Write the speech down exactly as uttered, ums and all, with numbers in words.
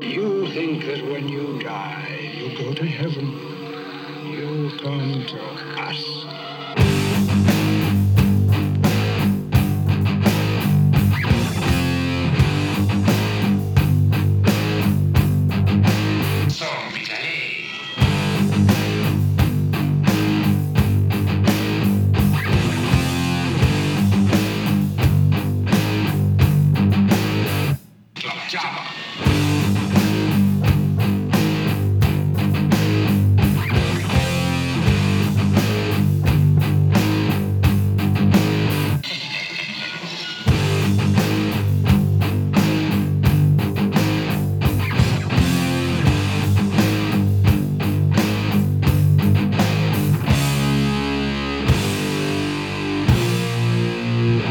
You think that when you die, you go to heaven. You come to us.